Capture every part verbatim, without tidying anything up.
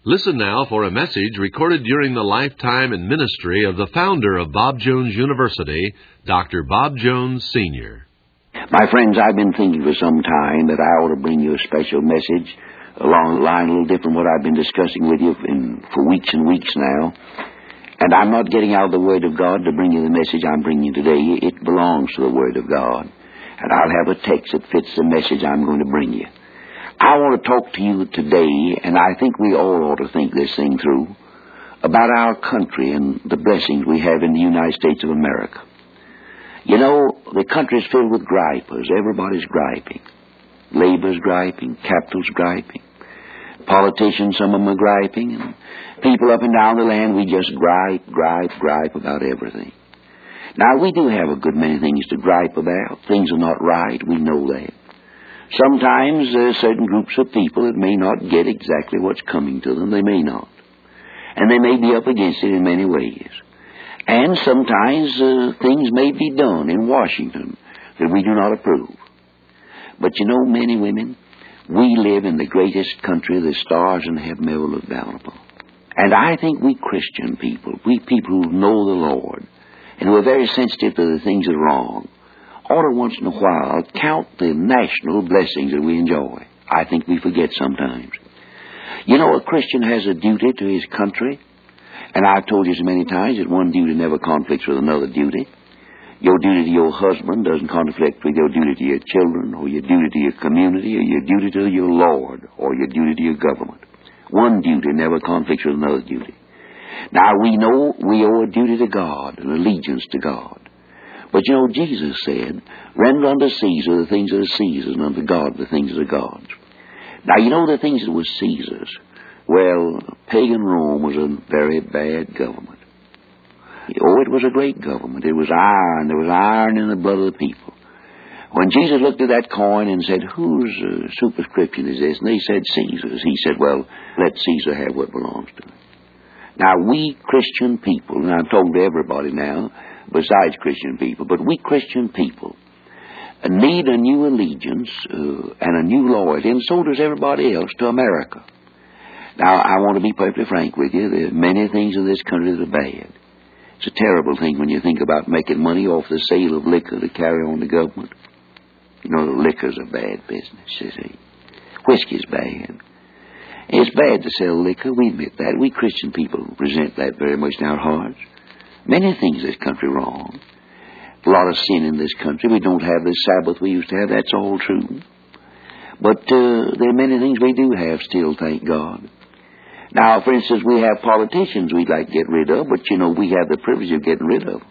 Listen now for a message recorded during the lifetime and ministry of the founder of Bob Jones University, Doctor Bob Jones, Senior My friends, I've been thinking for some time that I ought to bring you a special message along the line a little different what I've been discussing with you in, for weeks and weeks now. And I'm not getting out of the Word of God to bring you the message I'm bringing you today. It belongs to the Word of God. And I'll have a text that fits the message I'm going to bring you. I want to talk to you today, and I think we all ought to think this thing through, about our country and the blessings we have in the United States of America. You know, the country's filled with gripers. Everybody's griping. Labor's griping. Capital's griping. Politicians, some of them are griping. And people up and down the land, we just gripe, gripe, gripe about everything. Now, we do have a good many things to gripe about. Things are not right. We know that. Sometimes there are certain groups of people that may not get exactly what's coming to them. They may not. And they may be up against it in many ways. And sometimes uh, things may be done in Washington that we do not approve. But you know, men and women, we live in the greatest country the stars in heaven ever looked down upon. And I think we Christian people, we people who know the Lord, and who are very sensitive to the things that are wrong, ought to once in a while count the national blessings that we enjoy. I think we forget sometimes. You know, a Christian has a duty to his country, and I've told you so many times that one duty never conflicts with another duty. Your duty to your husband doesn't conflict with your duty to your children, or your duty to your community, or your duty to your Lord, or your duty to your government. One duty never conflicts with another duty. Now, we know we owe a duty to God, an allegiance to God. But you know, Jesus said, render unto Caesar the things that are Caesar's, and unto God the things that are God's. Now, you know the things that were Caesar's. Well, pagan Rome was a very bad government. Oh, it was a great government. It was iron. There was iron in the blood of the people. When Jesus looked at that coin and said, whose uh, superscription is this? And they said, Caesar's. He said, well, let Caesar have what belongs to him. Now, we Christian people, and I'm talking to everybody now, besides Christian people, but we Christian people need a new allegiance uh, and a new loyalty, and so does everybody else, to America. Now, I want to be perfectly frank with you. There are many things in this country that are bad. It's a terrible thing when you think about making money off the sale of liquor to carry on the government. You know, liquor's a bad business, you see. Whiskey's bad. It's bad to sell liquor, we admit that. We Christian people resent that very much in our hearts. Many things in this country wrong. A lot of sin in this country. We don't have the Sabbath we used to have. That's all true. But uh, there are many things we do have still, thank God. Now, for instance, we have politicians we'd like to get rid of, but, you know, we have the privilege of getting rid of them.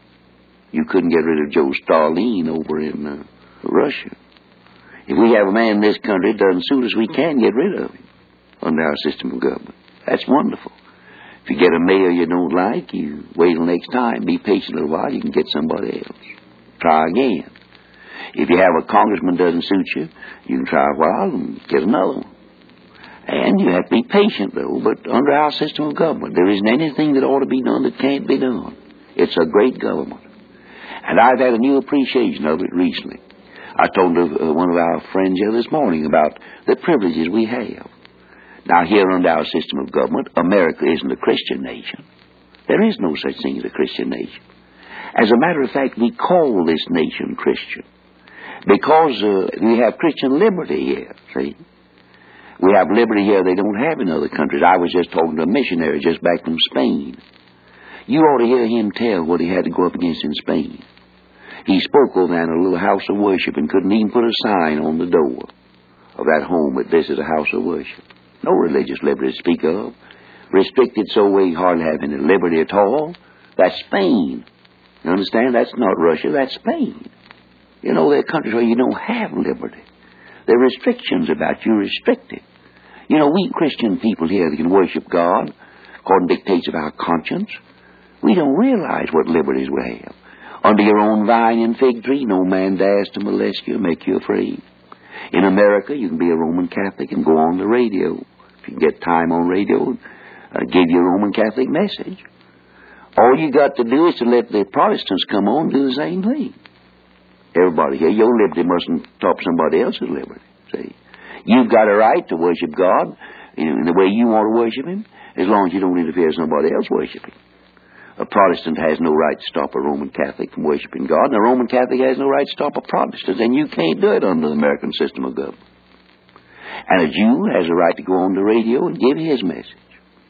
You couldn't get rid of Joe Stalin over in uh, Russia. If we have a man in this country that doesn't suit us, we can get rid of him under our system of government. That's wonderful. If you get a mayor you don't like, you wait till next time. Be patient a little while. You can get somebody else. Try again. If you have a congressman that doesn't suit you, you can try a while and get another one. And you have to be patient, though. But under our system of government, there isn't anything that ought to be done that can't be done. It's a great government. And I've had a new appreciation of it recently. I told uh, one of our friends here this morning about the privileges we have. Now, here under our system of government, America isn't a Christian nation. There is no such thing as a Christian nation. As a matter of fact, we call this nation Christian because uh, we have Christian liberty here, see? We have liberty here they don't have in other countries. I was just talking to a missionary just back from Spain. You ought to hear him tell what he had to go up against in Spain. He spoke over there in a little house of worship and couldn't even put a sign on the door of that home that this is a house of worship. No religious liberty to speak of. Restricted so we hardly have any liberty at all. That's Spain. You understand? That's not Russia. That's Spain. You know, there are countries where you don't have liberty. There are restrictions about you. You're restricted. You know, we Christian people here that can worship God according to dictates of our conscience, we don't realize what liberties we have. Under your own vine and fig tree, no man dares to molest you, make you afraid. In America, you can be a Roman Catholic and go on the radio. If you get time on radio, uh, give you a Roman Catholic message. All you got to do is to let the Protestants come on and do the same thing. Everybody here, your liberty mustn't top somebody else's liberty. See, you've got a right to worship God. in the way you want to worship him, as long as you don't interfere with somebody else worshiping. A Protestant has no right to stop a Roman Catholic from worshiping God, and a Roman Catholic has no right to stop a Protestant, and you can't do it under the American system of government. And a Jew has a right to go on the radio and give his message.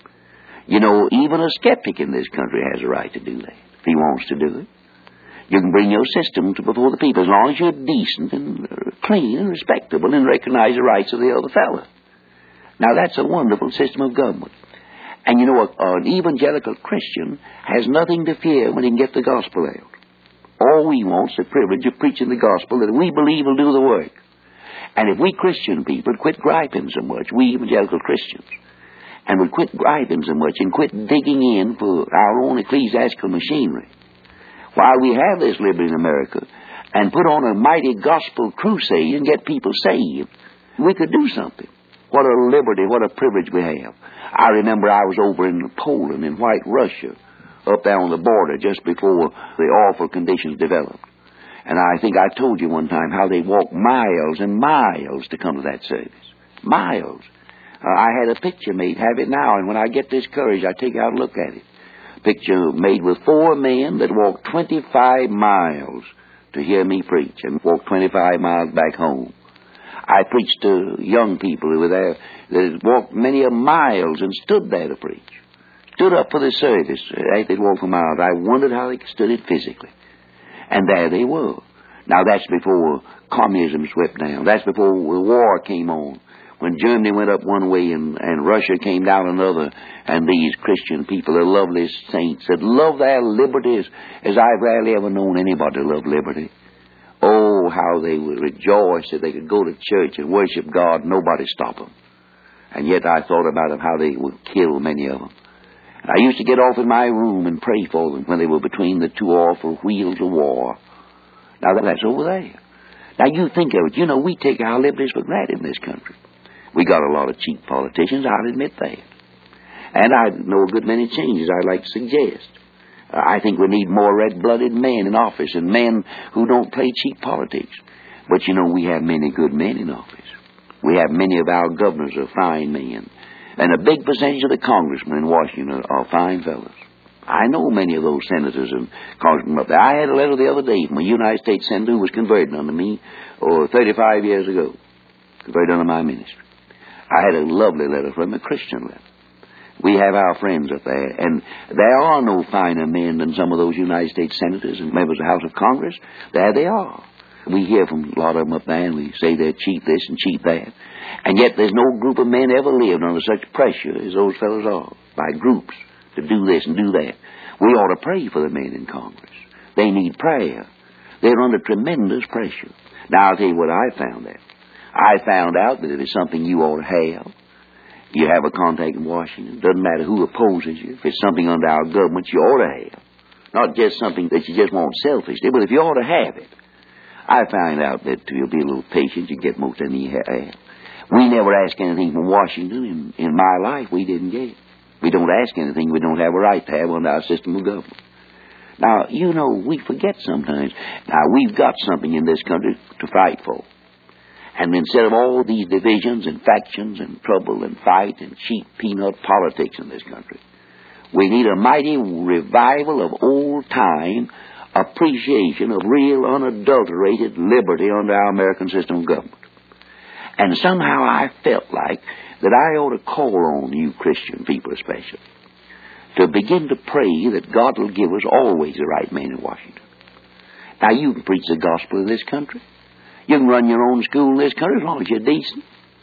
You know, even a skeptic in this country has a right to do that, if he wants to do it. You can bring your system to before the people, as long as you're decent and clean and respectable and recognize the rights of the other fellow. Now, that's a wonderful system of government. And you know, an evangelical Christian has nothing to fear when he can get the gospel out. All we want is the privilege of preaching the gospel that we believe will do the work. And if we Christian people quit griping so much, we evangelical Christians, and would quit griping so much and quit digging in for our own ecclesiastical machinery, while we have this liberty in America, and put on a mighty gospel crusade and get people saved, we could do something. What a liberty, what a privilege we have. I remember I was over in Poland, in White Russia, up there on the border just before the awful conditions developed. And I think I told you one time how they walked miles and miles to come to that service. Miles. Uh, I had a picture made, have it now, and when I get this courage, I take out and look at it. Picture made with four men that walked twenty-five miles to hear me preach and walked twenty-five miles back home. I preached to young people who were there that walked many a miles and stood there to preach. Stood up for the service as they'd walk for miles. I wondered how they stood it physically. And there they were. Now that's before communism swept down. That's before the war came on. When Germany went up one way and, and Russia came down another, and these Christian people, the lovely saints that love their liberties as I've rarely ever known anybody to love liberty. Oh, how they would rejoice that they could go to church and worship God, nobody stop them. And yet I thought about them, how they would kill many of them. And I used to get off in my room and pray for them when they were between the two awful wheels of war. Now that's over there. Now you think of it. You know, we take our liberties for granted in this country. We got a lot of cheap politicians, I'll admit that. And I know a good many changes I'd like to suggest. Uh, I think we need more red-blooded men in office and men who don't play cheap politics. But, you know, we have many good men in office. We have many of our governors are fine men. And a big percentage of the congressmen in Washington are, are fine fellows. I know many of those senators and congressmen up there. I had a letter the other day from a United States senator who was converted under me oh, thirty-five years ago. Converted under my ministry. I had a lovely letter from him, a Christian letter. We have our friends up there, and there are no finer men than some of those United States senators and members of the House of Congress. There they are. We hear from a lot of them up there, and we say they're cheap this and cheap that. And yet there's no group of men ever lived under such pressure as those fellows are, by groups, to do this and do that. We ought to pray for the men in Congress. They need prayer. They're under tremendous pressure. Now, I'll tell you what I found out. I found out that it is something you ought to have. You have a contact in Washington. Doesn't matter who opposes you. If it's something under our government, you ought to have. Not just something that you just want selfishly, but if you ought to have it. I find out that if you'll be a little patient, you get most anything you have. We never ask anything from Washington. In, in my life, we didn't get it. We don't ask anything we don't have a right to have under our system of government. Now, you know, we forget sometimes. Now, we've got something in this country to fight for. And instead of all these divisions and factions and trouble and fight and cheap peanut politics in this country, we need a mighty revival of old-time appreciation of real, unadulterated liberty under our American system of government. And somehow I felt like that I ought to call on you Christian people especially to begin to pray that God will give us always the right man in Washington. Now, you can preach the gospel in this country. You can run your own school in this country as long as you're decent.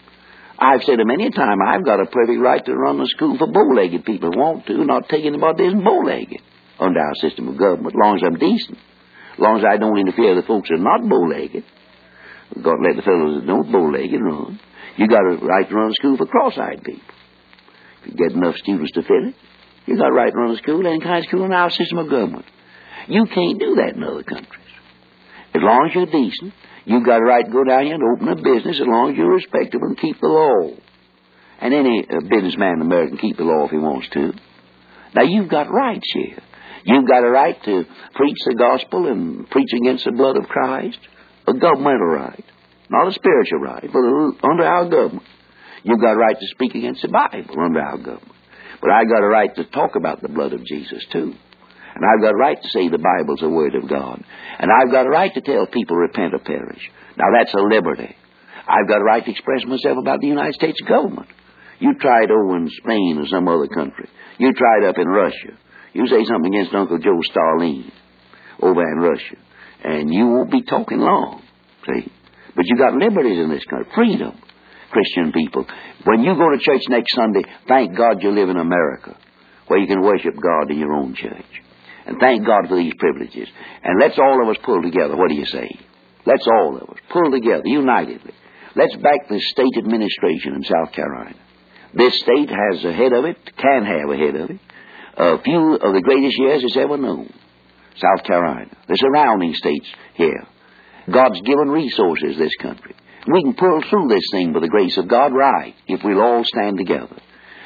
I've said it many a time, I've got a perfect right to run a school for bow-legged people who want to, not take anybody that isn't bow-legged under our system of government, as long as I'm decent. As long as I don't interfere with the folks that are not bow-legged. We've got to let the fellows that don't bow-legged run. You got a right to run a school for cross-eyed people. If you get enough students to fill it, you got a right to run a school, any kind of school in our system of government. You can't do that in other countries. As long as you're decent, you've got a right to go down here and open a business as long as you're respectable and keep the law. And any uh, businessman in America can keep the law if he wants to. Now, you've got rights here. You've got a right to preach the gospel and preach against the blood of Christ. A governmental right. Not a spiritual right, but a, under our government. You've got a right to speak against the Bible under our government. But I've got a right to talk about the blood of Jesus, too. And I've got a right to say the Bible's the Word of God. And I've got a right to tell people repent or perish. Now, that's a liberty. I've got a right to express myself about the United States government. You try it over in Spain or some other country. You try it up in Russia. You say something against Uncle Joe Stalin over in Russia, and you won't be talking long, see? But you got liberties in this country, freedom, Christian people. When you go to church next Sunday, thank God you live in America, where you can worship God in your own church. And thank God for these privileges. And let's all of us pull together. What do you say? Let's all of us pull together, unitedly. Let's back the state administration in South Carolina. This state has a head of it, can have a head of it, a few of the greatest years it's ever known. South Carolina, the surrounding states here. God's given resources this country. We can pull through this thing by the grace of God, right, if we'll all stand together.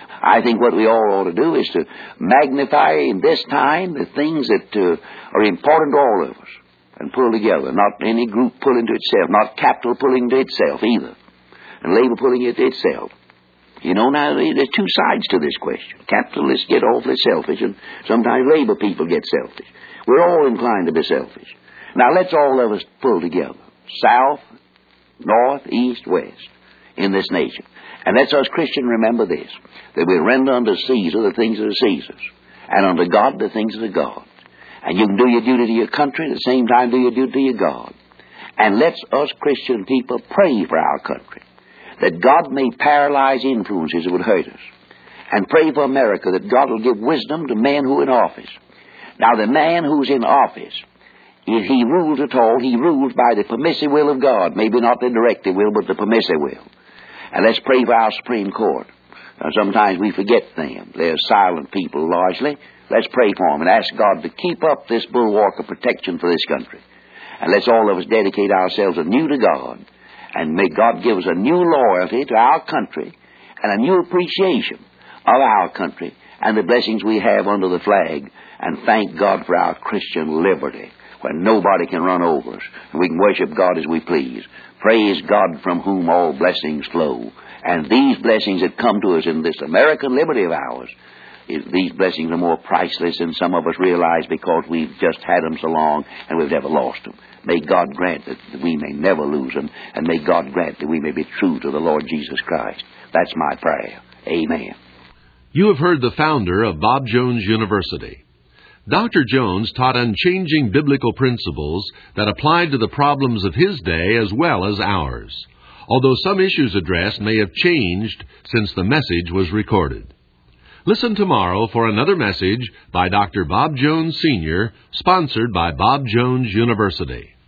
I think what we all ought to do is to magnify in this time the things that uh, are important to all of us and pull together, not any group pulling to itself, not capital pulling to itself either, and labor pulling it to itself. You know, now, there's two sides to this question. Capitalists get awfully selfish, and sometimes labor people get selfish. We're all inclined to be selfish. Now, let's all of us pull together, south, north, east, west, in this nation. And let's us Christians remember this, that we render unto Caesar the things that are Caesar's, and unto God the things that are God's. And you can do your duty to your country, at the same time do your duty to your God. And let's us Christian people pray for our country, that God may paralyze influences that would hurt us. And pray for America, that God will give wisdom to men who are in office. Now, the man who's in office, if he rules at all, he rules by the permissive will of God. Maybe not the directive will, but the permissive will. And let's pray for our Supreme Court. Now, sometimes we forget them. They're silent people, largely. Let's pray for them and ask God to keep up this bulwark of protection for this country. And let's all of us dedicate ourselves anew to God. And may God give us a new loyalty to our country and a new appreciation of our country and the blessings we have under the flag. And thank God for our Christian liberty, where nobody can run over us, and we can worship God as we please. Praise God from whom all blessings flow. And these blessings that come to us in this American liberty of ours, these blessings are more priceless than some of us realize, because we've just had them so long and we've never lost them. May God grant that we may never lose them, and may God grant that we may be true to the Lord Jesus Christ. That's my prayer. Amen. You have heard the founder of Bob Jones University. Doctor Jones taught unchanging biblical principles that applied to the problems of his day as well as ours, although some issues addressed may have changed since the message was recorded. Listen tomorrow for another message by Doctor Bob Jones Senior, sponsored by Bob Jones University.